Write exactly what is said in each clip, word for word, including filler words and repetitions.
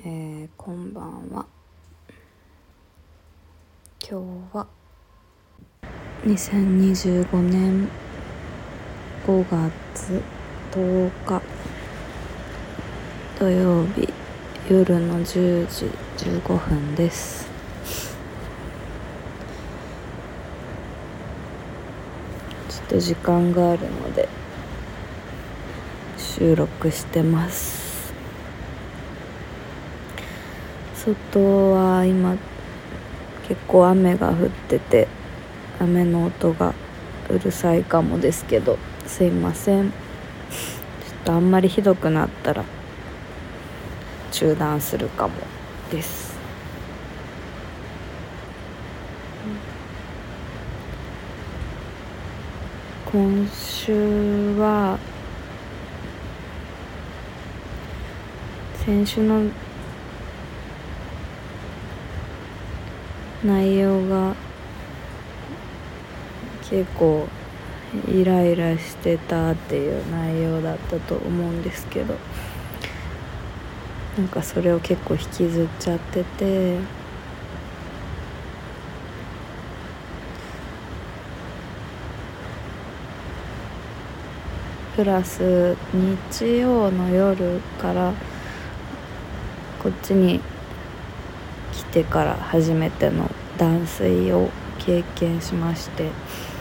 えー、こんばんは。今日はにせんにじゅうごねんごがつとおか土曜日夜のじゅうじじゅうごふんです。ちょっと時間があるので収録してます。外は今結構雨が降ってて、雨の音がうるさいかもですけど、すいません。ちょっとあんまりひどくなったら中断するかもです。今週は先週の内容が結構イライラしてたっていう内容だったと思うんですけど、なんかそれを結構引きずっちゃってて、プラス日曜の夜からこっちに来てから初めての断水を経験しまして、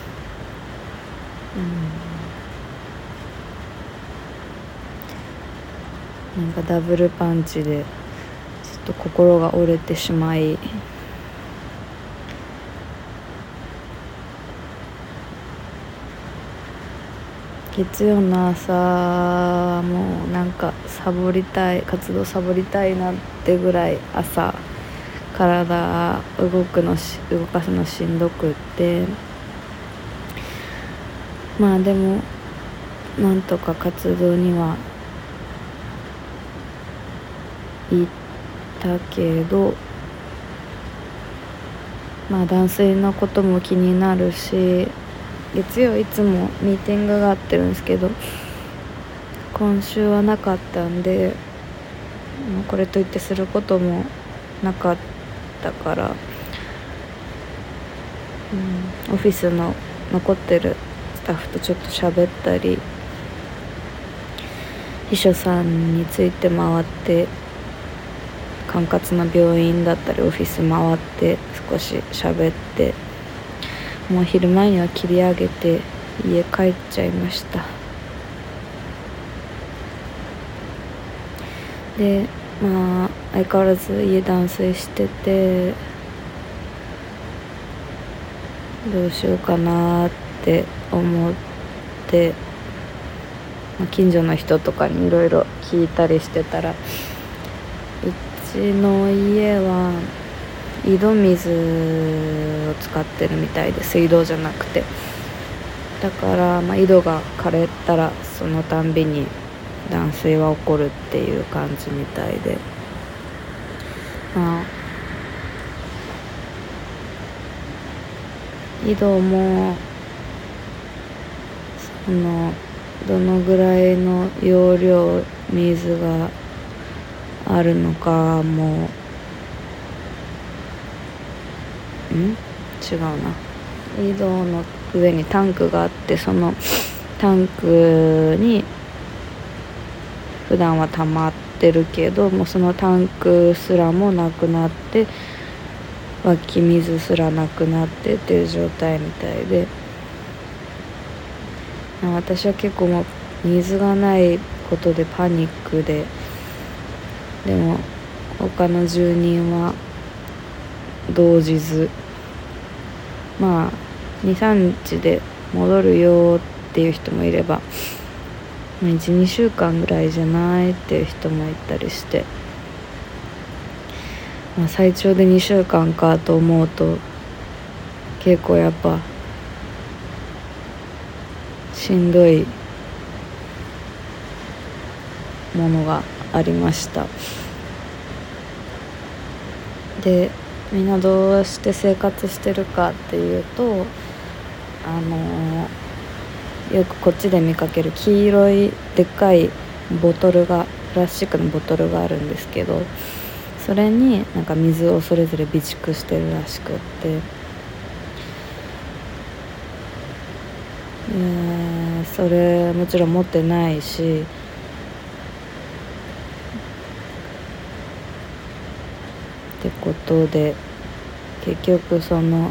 うん、なんかダブルパンチでちょっと心が折れてしまい、月曜の朝もなんかサボりたい活動サボりたいなってぐらい朝体動くのし動かすのしんどくって、まあでもなんとか活動には行ったけど、まあ断水のことも気になるし、月曜いつもミーティングがあってるんですけど、今週はなかったんで、これといってすることもなかったから、うん、オフィスの残ってるスタッフとちょっと喋ったり、秘書さんについて回って管轄の病院だったりオフィス回って少し喋って、もう昼前には切り上げて家帰っちゃいました。でまあ相変わらず家断水してて、どうしようかなって思って、まあ、近所の人とかにいろいろ聞いたりしてたら、うちの家は井戸水を使ってるみたいで、水道じゃなくて、だから、まあ、井戸が枯れたらそのたんびに断水は起こるっていう感じみたいで、まあ井戸もそのどのぐらいの容量水があるのかもん違うな井戸の上にタンクがあって、そのタンクに普段は溜まってるけど、もうそのタンクすらもなくなって、湧き水すらなくなってっていう状態みたいで、私は結構もう水がないことでパニックで、でも他の住人は動じず、まあにさんにちで戻るよっていう人もいれば、いちにしゅうかんぐらいじゃないっていう人もいたりして、まあ、最長でにしゅうかんかと思うと結構やっぱしんどいものがありました。でみんなどうして生活してるかっていうと、あのー、よくこっちで見かける黄色いでっかいボトルがプラスチックのボトルがあるんですけど、 それになんか水をそれぞれ備蓄してるらしくって、でそれもちろん持ってないし、ってことで結局その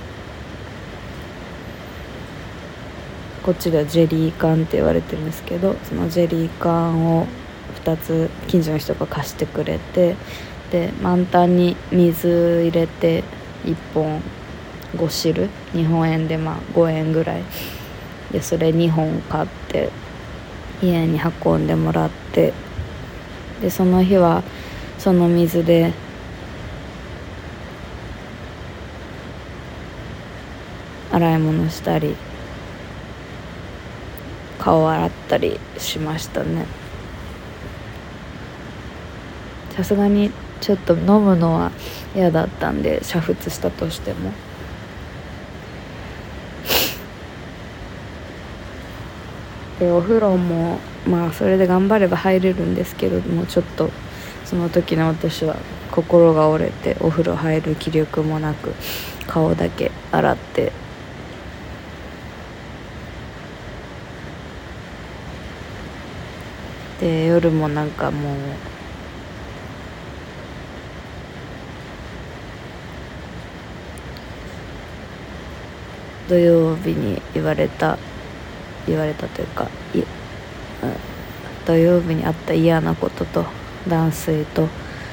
こっちではジェリー缶って言われてるんですけど、そのジェリー缶をふたつ近所の人が貸してくれて、で満タンに水入れていっぽんごシル、日本円でまあごえんぐらいで、それにほん買って家に運んでもらって、でその日はその水で洗い物したり顔洗ったりしましたね。さすがにちょっと飲むのは嫌だったんで、煮沸したとしても。でお風呂もまあそれで頑張れば入れるんですけども、ちょっとその時の私は心が折れてお風呂入る気力もなく顔だけ洗って、で夜もなんかもう土曜日に言われた言われたというかい、うん、土曜日にあった嫌なことと断水と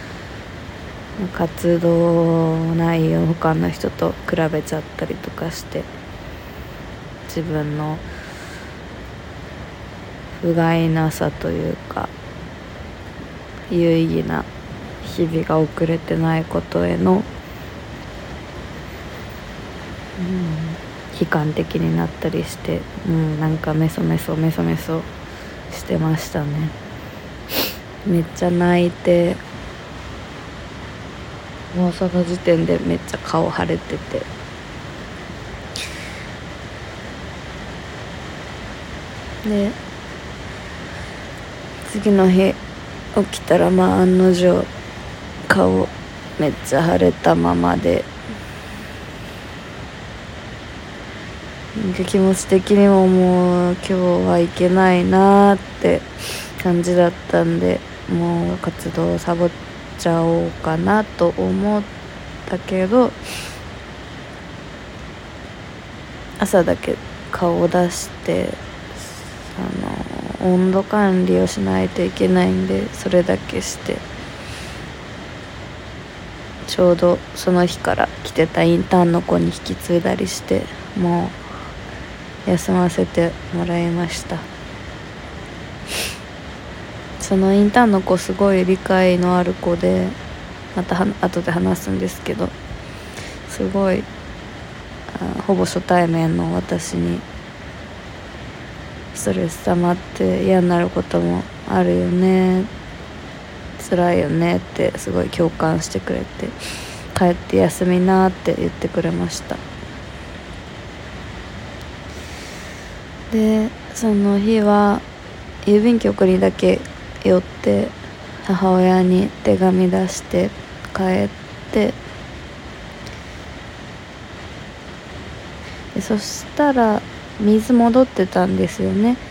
活動内容他の人と比べちゃったりとかして、自分の不甲斐なさというか有意義な日々が遅れてないことへの、うん、悲観的になったりして、うん、なんかメソメソメソメソしてましたね。めっちゃ泣いて、もうその時点でめっちゃ顔腫れてて、で次の日起きたらまあ案の定顔めっちゃ腫れたままで、気持ち的にももう今日はいけないなーって感じだったんで、もう活動をサボっちゃおうかなと思ったけど、朝だけ顔を出してあの温度管理をしないといけないんで、それだけして、ちょうどその日から来てたインターンの子に引き継いだりして、もう休ませてもらいました。そのインターンの子すごい理解のある子で、また後で話すんですけど、すごいほぼ初対面の私にストレス溜まって嫌になることもあるよね、辛いよねってすごい共感してくれて、帰って休みなって言ってくれました。でその日は郵便局にだけ寄って母親に手紙出して帰って、でそしたら水戻ってたんですよね。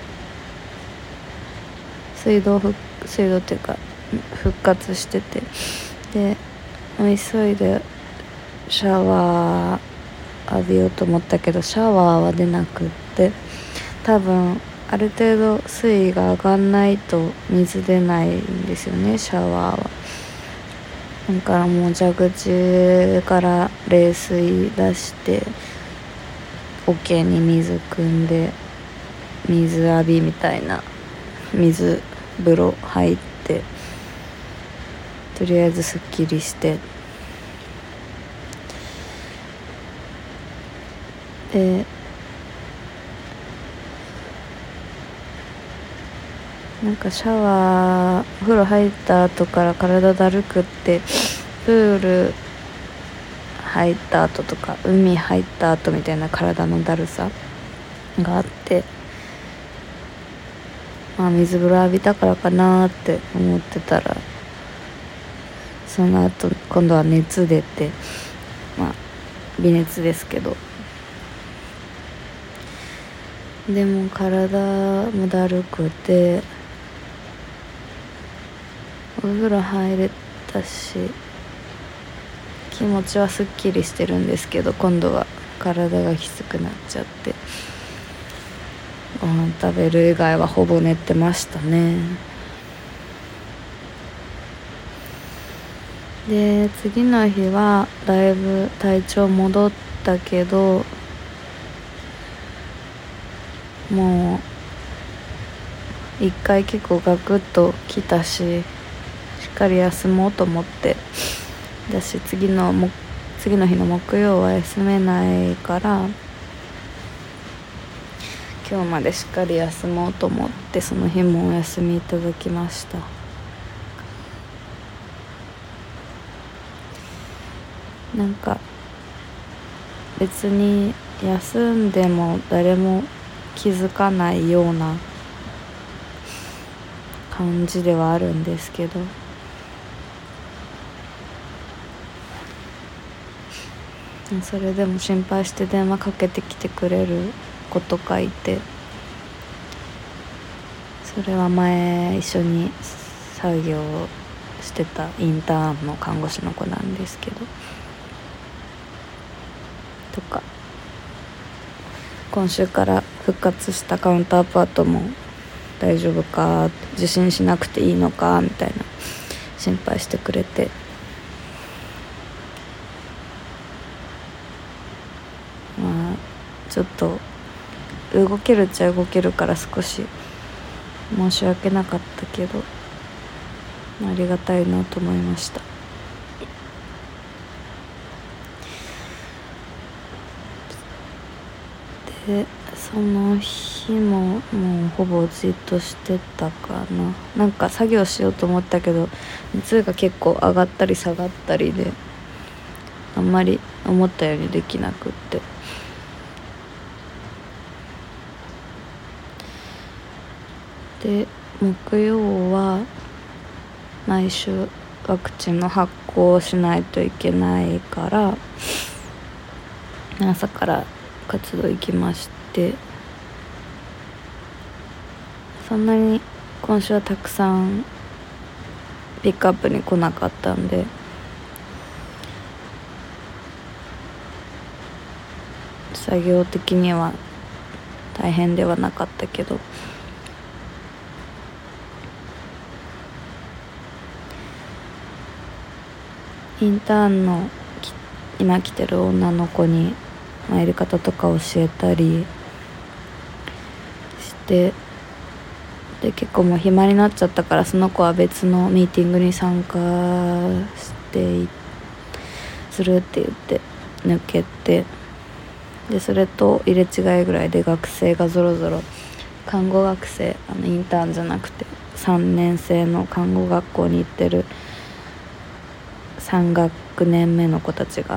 水道ふ水道っていうか復活してて、で急いでシャワー浴びようと思ったけどシャワーは出なくって、多分ある程度水位が上がんないと水出ないんですよね、シャワーは。だからもう蛇口から冷水出して桶に水汲んで水浴びみたいな水風呂入って、とりあえずすっきりして、でなんかシャワーお風呂入った後から体だるくって、プール入った後とか海入った後みたいな体のだるさがあって、まあ水風呂浴びたからかなって思ってたら、 その後今度は熱出て、まあ微熱ですけど、でも体もだるくてお風呂入れたし気持ちはすっきりしてるんですけど、今度は体がきつくなっちゃって、ご飯食べる以外はほぼ寝てましたね。で次の日はだいぶ体調戻ったけど、もう一回結構ガクッときたし、しっかり休もうと思ってだし、次のも次の日の木曜は休めないから、今日までしっかり休もうと思って、その日もお休みいただきました。なんか別に休んでも誰も気づかないような感じではあるんですけど、それでも心配して電話かけてきてくれる子とかいて、それは前一緒に作業してたインターンの看護師の子なんですけど、とか今週から復活したカウンターパートも大丈夫か、受診しなくていいのかみたいな心配してくれて、まあちょっと動けるっちゃ動けるから少し申し訳なかったけど、ありがたいなと思いました。でその日ももうほぼじっとしてたかな。なんか作業しようと思ったけど熱が結構上がったり下がったりで、あんまり思ったようにできなくって、で木曜は毎週ワクチンの発行をしないといけないから朝から活動行きまして、そんなに今週はたくさんピックアップに来なかったんで、作業的には大変ではなかったけど、インターンの今来てる女の子にやり方とか教えたりして、で結構もう暇になっちゃったから、その子は別のミーティングに参加してするって言って抜けて、でそれと入れ違いぐらいで学生がぞろぞろ、看護学生、あのインターンじゃなくてさんねん生の看護学校に行ってるさん学年目の子たちが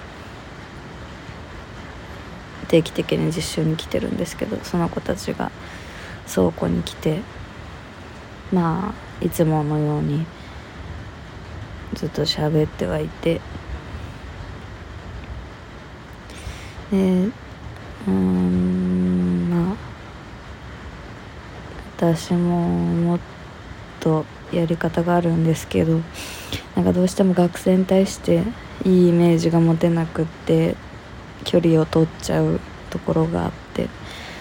定期的に実習に来てるんですけど、その子たちが倉庫に来て、まあいつものようにずっと喋ってはいて、でうーんまあ私ももっとやり方があるんですけど、なんかどうしても学生に対していいイメージが持てなくって距離を取っちゃうところがあって、だ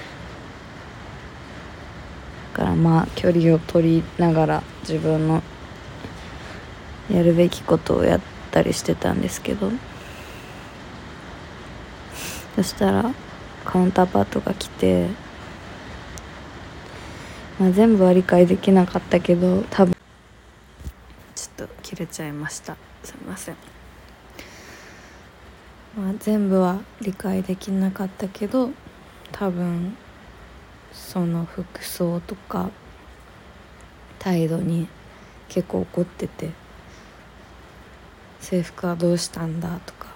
からまあ距離を取りながら自分のやるべきことをやったりしてたんですけど、そしたらカウンターパートが来て、まあ、全部は理解できなかったけど、多分ちょっと切れちゃいました、すいません。まあ、全部は理解できなかったけど、多分その服装とか態度に結構怒ってて、制服はどうしたんだとか、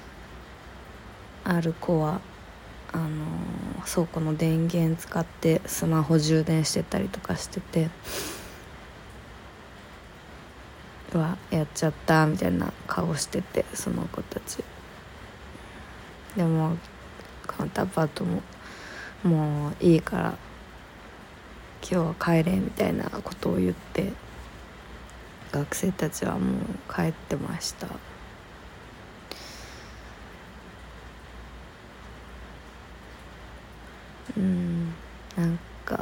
ある子はあの倉庫の電源使ってスマホ充電してたりとかしてて、 うわやっちゃったみたいな顔してて、その子たちでもカウンターパートももういいから今日は帰れみたいなことを言って、学生たちはもう帰ってました。うんなんか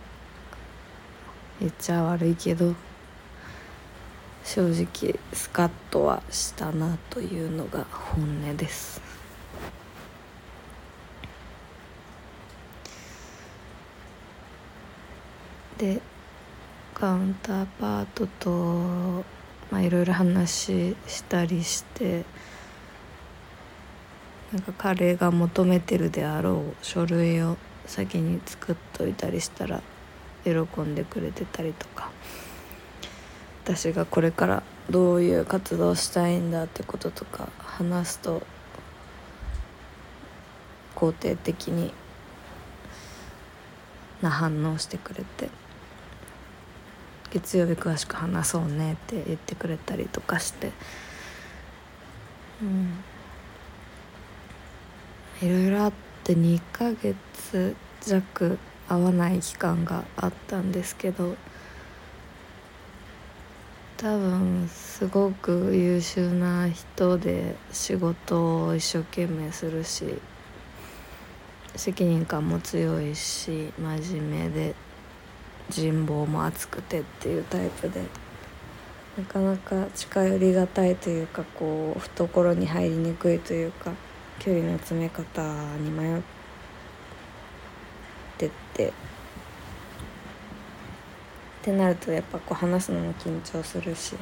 言っちゃ悪いけど正直スカッとはしたなというのが本音です。でカウンターパートとまあいろいろ話したりして、なんか彼が求めてるであろう書類を先に作っといたりしたら喜んでくれてたりとか、私がこれからどういう活動したいんだってこととか話すと肯定的にな反応してくれて、月曜日詳しく話そうねって言ってくれたりとかして、うんいろいろあってにかげつ弱会わない期間があったんですけど、多分すごく優秀な人で仕事を一生懸命するし責任感も強いし真面目で人望も厚くてっていうタイプで、なかなか近寄りがたいというか、こう懐に入りにくいというか、距離の詰め方に迷ってってってなるとやっぱこう話すのも緊張するし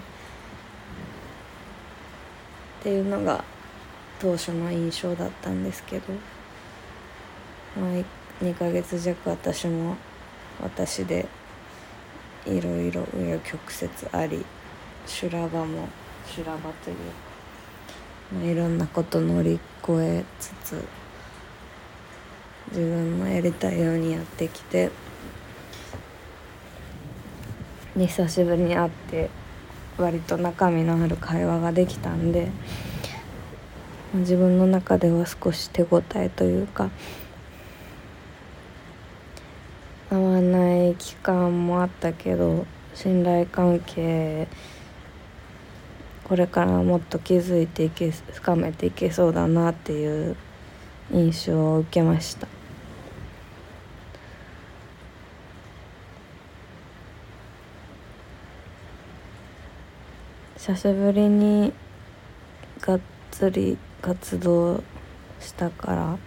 っていうのが当初の印象だったんですけど、まあ、にかげつ弱私も私でいろいろ紆余曲折あり、修羅場も修羅場というか、まあ、いろんなこと乗り越えつつ自分のやりたいようにやってきて、で久しぶりに会って割と中身のある会話ができたんで、自分の中では少し手応えというか、会わない期間もあったけど信頼関係これからもっと築いていけ深めていけそうだなっていう印象を受けました。久しぶりにがっつり活動したから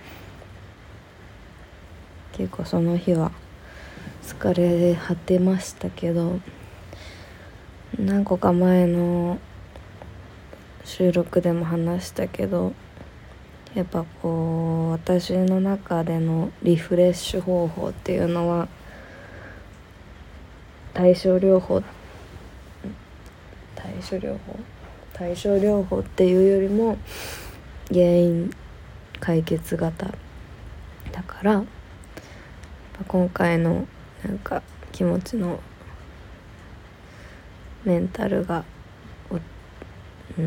結構その日は疲れ果てましたけど、何個か前の収録でも話したけど、やっぱこう私の中でのリフレッシュ方法っていうのは対症療法対症療法対症療法っていうよりも原因解決型だから、今回のなんか気持ちのメンタルが、うん、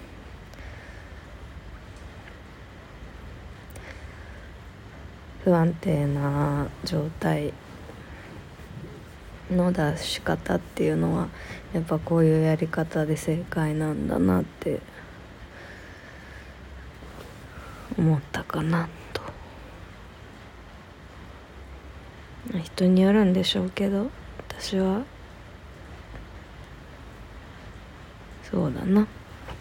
不安定な状態の出し方っていうのはやっぱこういうやり方で正解なんだなって思ったかなと。人によるんでしょうけど、私はそうだな、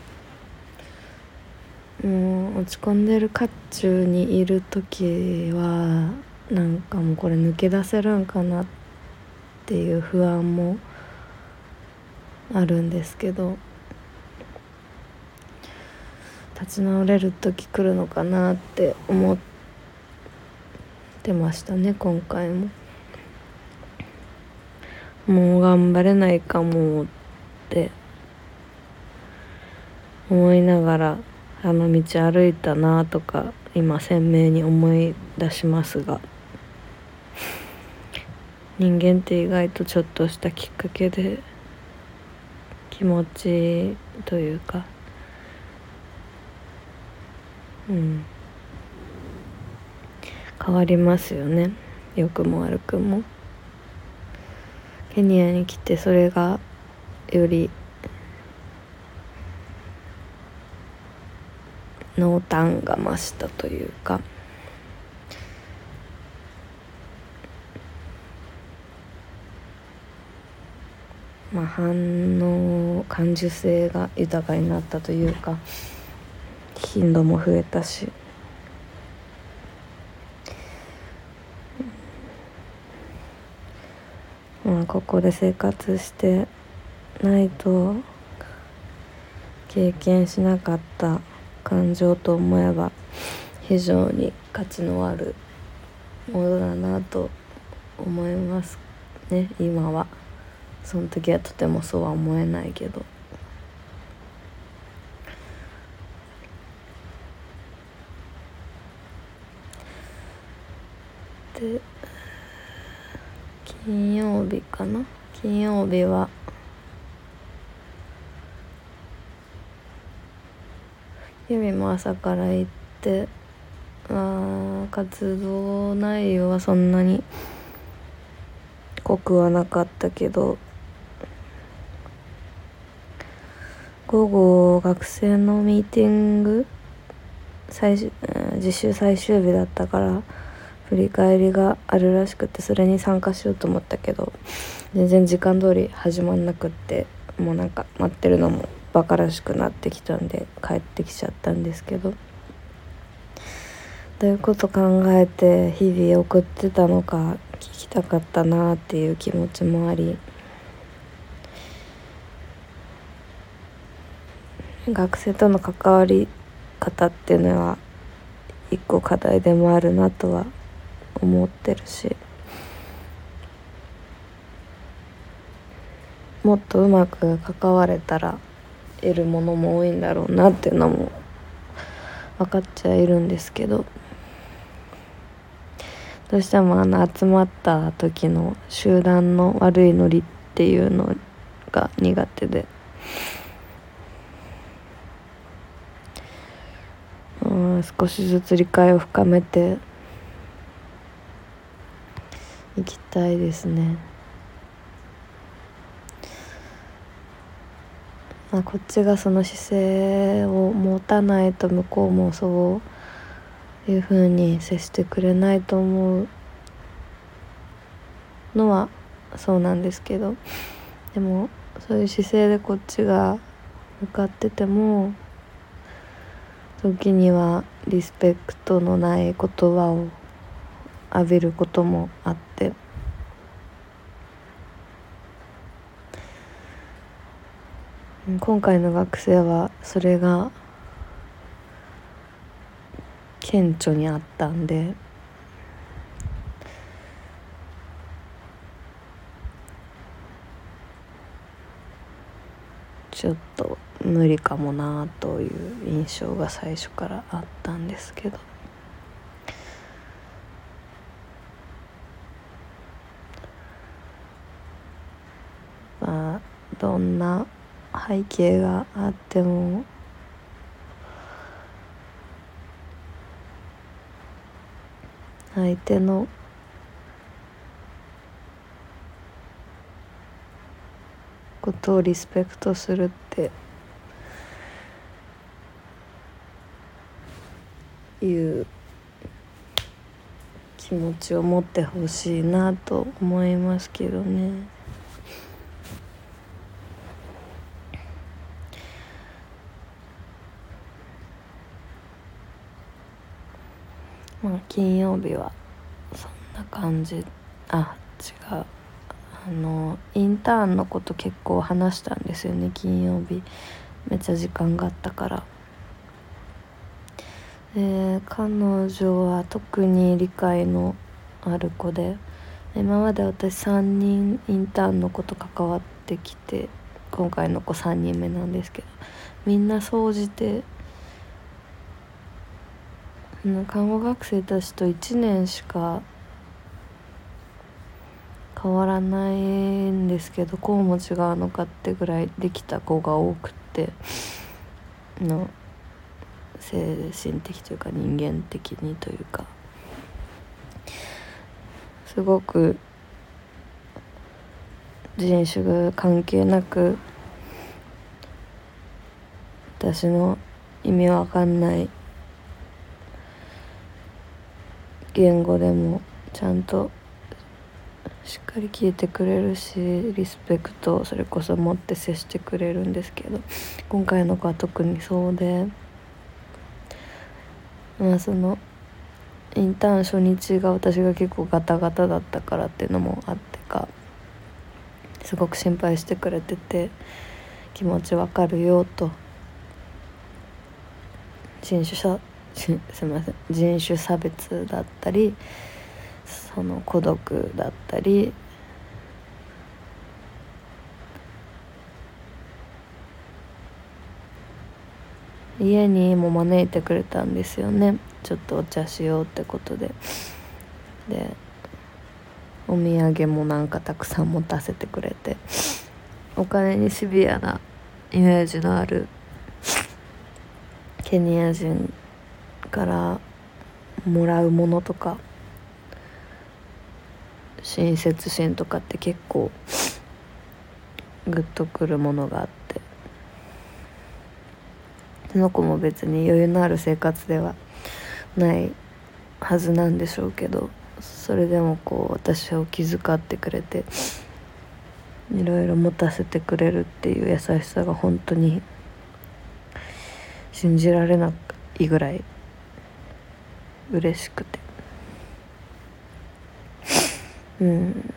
もう落ち込んでる渦中にいる時はなんかもうこれ抜け出せるんかなっていう不安もあるんですけど、立ち直れる時来るのかなって思ってましたね。今回ももう頑張れないかもって思いながらあの道歩いたなとか今鮮明に思い出しますが、人間って意外とちょっとしたきっかけで気気持ちというか、うん変わりますよね。良くも悪くも。ケニアに来てそれがより濃淡が増したというか、まあ反応感受性が豊かになったというか、頻度も増えたし、まあここで生活してないと経験しなかった感情と思えば非常に価値のあるものだなと思いますね。今はその時はとてもそうは思えないけど、で金曜日かな金曜日はユミも朝から行って、あ活動内容はそんなに濃くはなかったけど、午後学生のミーティング最終実習最終日だったから振り返りがあるらしくて、それに参加しようと思ったけど全然時間通り始まんなくって、もうなんか待ってるのもバカらしくなってきたんで帰ってきちゃったんですけど、どういうこと考えて日々送ってたのか聞きたかったなっていう気持ちもあり、学生との関わり方っていうのは一個課題でもあるなとは思ってるし、もっとうまく関われたら得るものも多いんだろうなっていうのも分かっちゃいるんですけど、どうしてもあの集まった時の集団の悪いノリっていうのが苦手で、うん少しずつ理解を深めていきたいですね。まあ、こっちがその姿勢を持たないと向こうもそういう風に接してくれないと思うのはそうなんですけど、でもそういう姿勢でこっちが向かってても時にはリスペクトのない言葉を浴びることもあって、今回の学生はそれが顕著にあったんで、ちょっと無理かもなという印象が最初からあったんですけど、まあどんな背景があっても相手のことをリスペクトするっていう気持ちを持ってほしいなと思いますけどね。まあ金曜日はそんな感じ。あ違うあのインターンのこと結構話したんですよね。金曜日めっちゃ時間があったから。で彼女は特に理解のある子で、今まで私さんにんインターンの子と関わってきて、今回の子さんにんめなんですけど、みんな総じて看護学生たちといちねんしか変わらないんですけど、こうも違うのかってぐらいできた子が多くっての精神的というか人間的にというか、すごく人種が関係なく私の意味わかんない言語でもちゃんとしっかり聞いてくれるし、リスペクトをそれこそ持って接してくれるんですけど、今回の子は特にそうで、まあそのインターン初日が私が結構ガタガタだったからっていうのもあってか、すごく心配してくれてて、気持ちわかるよと、人種差すいません人種差別だったり、その孤独だったり、家にも招いてくれたんですよね。ちょっとお茶しようってことで。でお土産もなんかたくさん持たせてくれて、お金にシビアなイメージのあるケニア人からもらうものとか親切心とかって結構グッとくるものがあって、その子も別に余裕のある生活ではないはずなんでしょうけど、それでもこう私を気遣ってくれていろいろ持たせてくれるっていう優しさが本当に信じられないぐらい嬉しくて、うん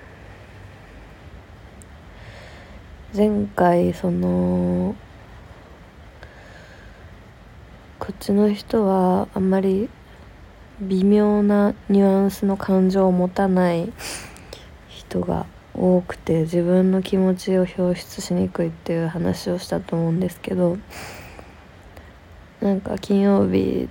前回そのこっちの人はあんまり微妙なニュアンスの感情を持たない人が多くて、自分の気持ちを表出しにくいっていう話をしたと思うんですけど、なんか金曜日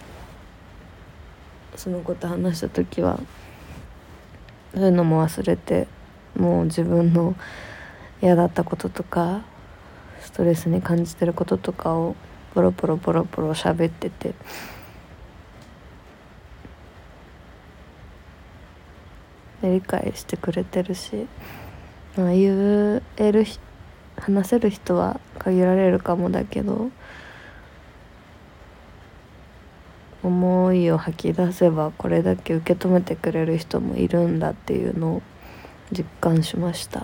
そのこと話した時はそういうのも忘れて、もう自分の嫌だったこととかストレスに感じてることとかをポロポロポロポロ喋ってて、理解してくれてるし、まあ、言える話せる人は限られるかもだけど、思いを吐き出せばこれだけ受け止めてくれる人もいるんだっていうのを実感しました。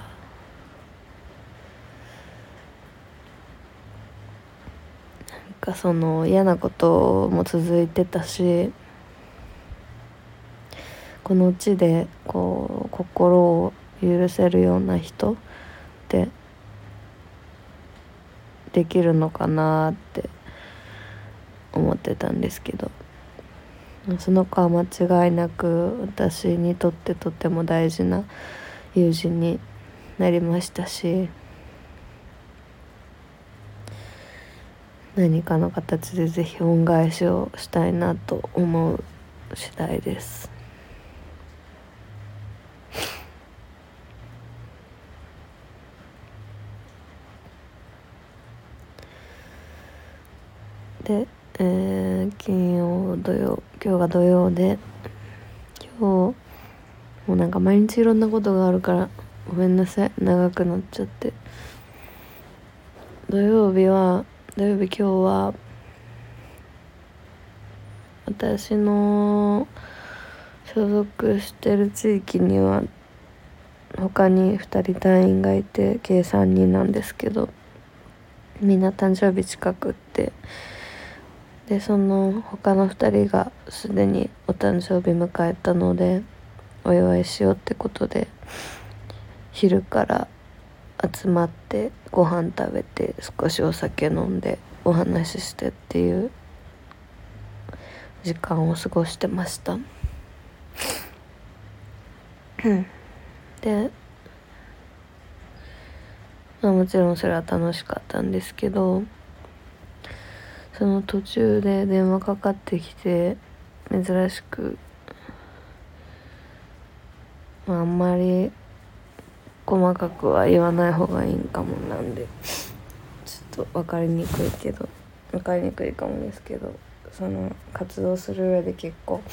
なんかその嫌なことも続いてたし、この地でこう心を許せるような人ってできるのかなって思ってたんですけど、その子は間違いなく私にとってとても大事な友人になりましたし、何かの形でぜひ恩返しをしたいなと思う次第です。で、えー、金曜土曜今日が土曜で、今日もうなんか毎日いろんなことがあるからごめんなさい、長くなっちゃって。土曜日は土曜日今日は私の所属してる地域には他にふたり隊員がいて計さんにんなんですけど、みんな誕生日近くって、でその他のふたりがすでにお誕生日迎えたのでお祝いしようってことで昼から集まってご飯食べて少しお酒飲んでお話ししてっていう時間を過ごしてましたで、まあ、もちろんそれは楽しかったんですけど、その途中で電話かかってきて、珍しく、まあ、あんまり細かくは言わない方がいいんかもなんでちょっと分かりにくいけど分かりにくいかもですけど、その活動する上で結構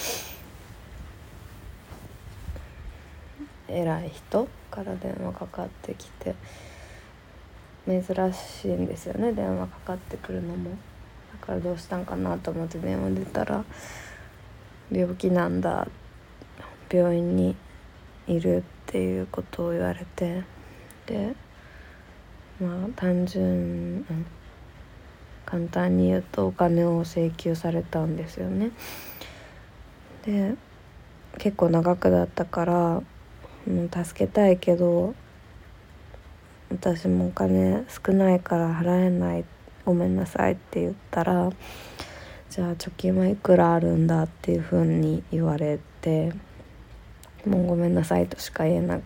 偉い人から電話かかってきて、珍しいんですよね電話かかってくるのも。だからどうしたんかなと思って電話出たら、病気なんだ、病院にいるっていうことを言われて、でまあ単純、うん、簡単に言うとお金を請求されたんですよね。で結構長くだったから、もう助けたいけど私もお金少ないから払えない、ごめんなさいって言ったら、じゃあ貯金はいくらあるんだっていう風に言われて、もうごめんなさいとしか言えな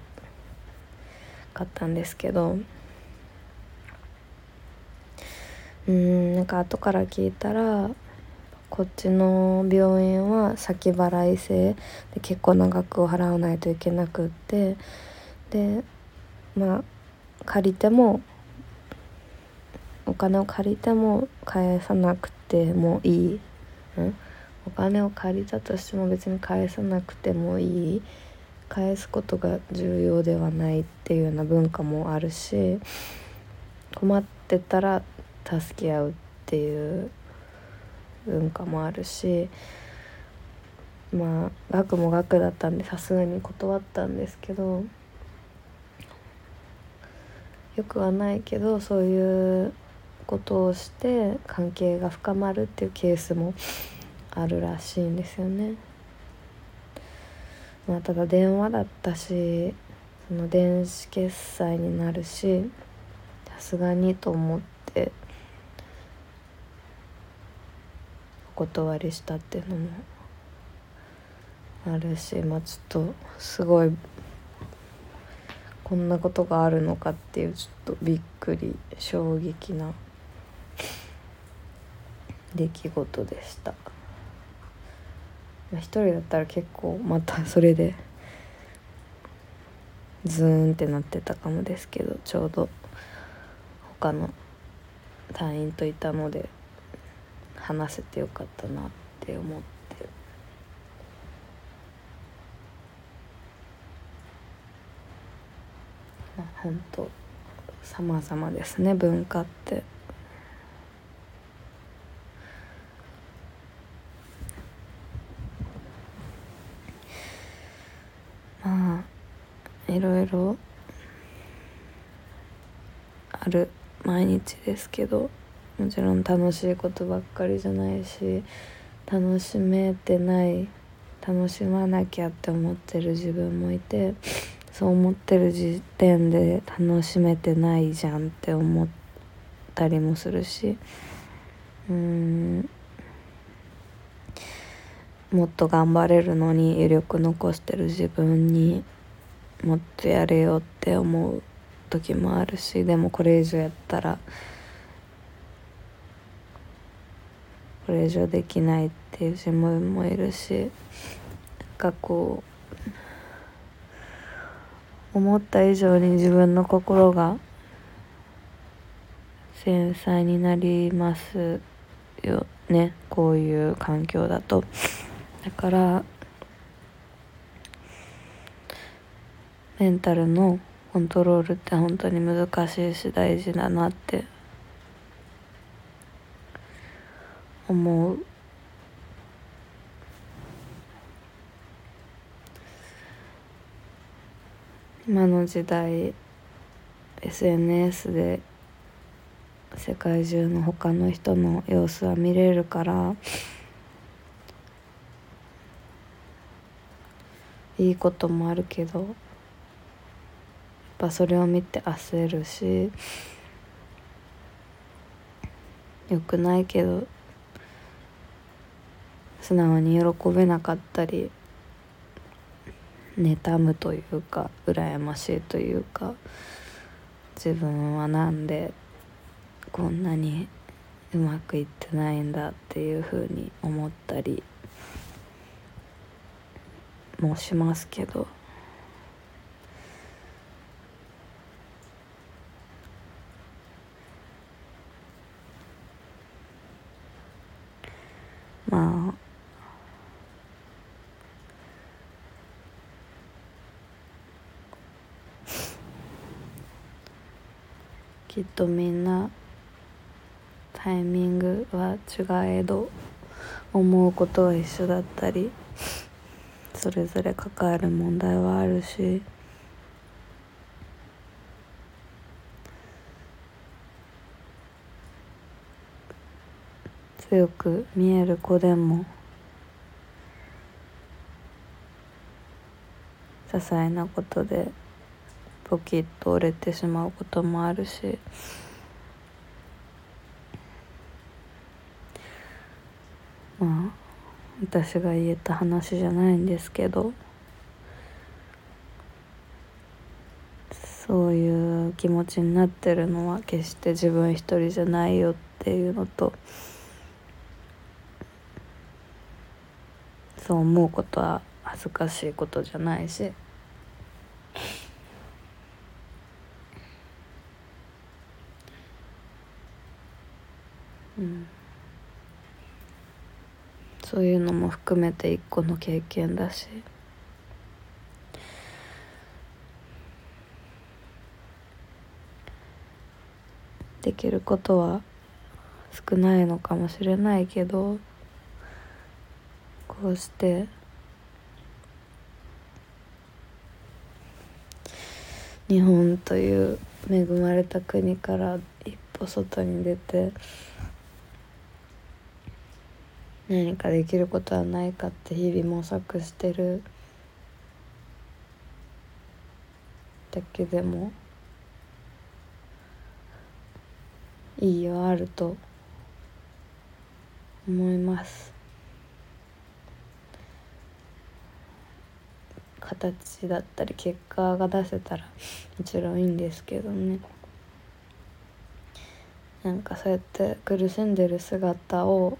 かったんですけど、うーんなんか後から聞いたら、こっちの病院は先払い制で結構長く払わないといけなくって、でまあ借りてもお金を借りても返さなくてもいい、んお金を借りたとしても別に返さなくてもいい、返すことが重要ではないっていうような文化もあるし、困ってたら助け合うっていう文化もあるし、まあ額も額だったんでさすがに断ったんですけど、よくはないけどそういうことをして関係が深まるっていうケースもあるらしいんですよね。まあただ電話だったし、その電子決済になるし、さすがにと思ってお断りしたっていうのもあるし、まあちょっとすごいこんなことがあるのかっていうちょっとびっくり衝撃な出来事でした。まあ、一人だったら結構またそれでズーンってなってたかもですけど、ちょうど他の隊員といたので話せてよかったなって思って、まあ本当様々ですね文化って。まあいろいろある毎日ですけど、もちろん楽しいことばっかりじゃないし、楽しめてない、楽しまなきゃって思ってる自分もいて、そう思ってる時点で楽しめてないじゃんって思ったりもするし、うーんもっと頑張れるのに余力残してる自分にもっとやれよって思う時もあるし、でもこれ以上やったらこれ以上できないっていう自分もいるし、なんかこう思った以上に自分の心が繊細になりますよね、こういう環境だと。だからメンタルのコントロールって本当に難しいし大事だなって思う。今の時代 エスエヌエス で世界中の他の人の様子は見れるから、いいこともあるけどやっぱそれを見て焦るし、良くないけど素直に喜べなかったり、妬むというか羨ましいというか、自分はなんでこんなにうまくいってないんだっていうふうに思ったりもしますけど、 まあきっとみんなタイミングは違えど思うことは一緒だったり、それぞれ抱える問題はあるし、強く見える子でも些細なことでポキッと折れてしまうこともあるし、まあ私が言えた話じゃないんですけど、そういう気持ちになってるのは決して自分一人じゃないよっていうのと、そう思うことは恥ずかしいことじゃないし、うん、そういうのも含めて一個の経験だし、できることは少ないのかもしれないけど、こうして日本という恵まれた国から一歩外に出て何かできることはないかって日々模索してるだけでも意義はあると思います。形だったり結果が出せたらもちろんいいんですけどね、なんかそうやって苦しんでる姿を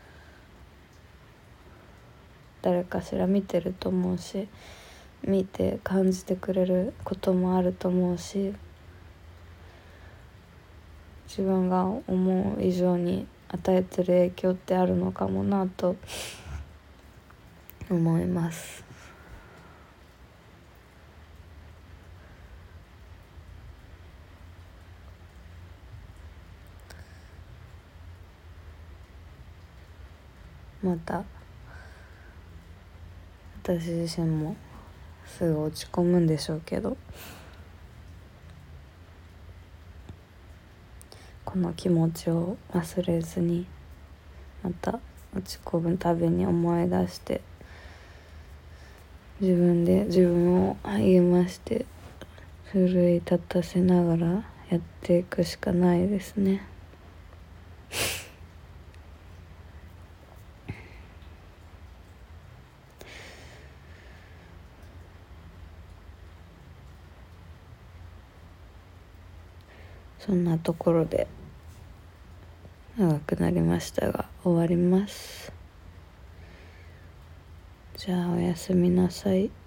誰かしら見てると思うし、見て感じてくれることもあると思うし、自分が思う以上に与えてる影響ってあるのかもなと思います。また私自身もすぐ落ち込むんでしょうけど、この気持ちを忘れずに、また落ち込むたびに思い出して自分で自分を励まして奮い立たせながらやっていくしかないですね。そんなところで長くなりましたが終わります。じゃあおやすみなさい。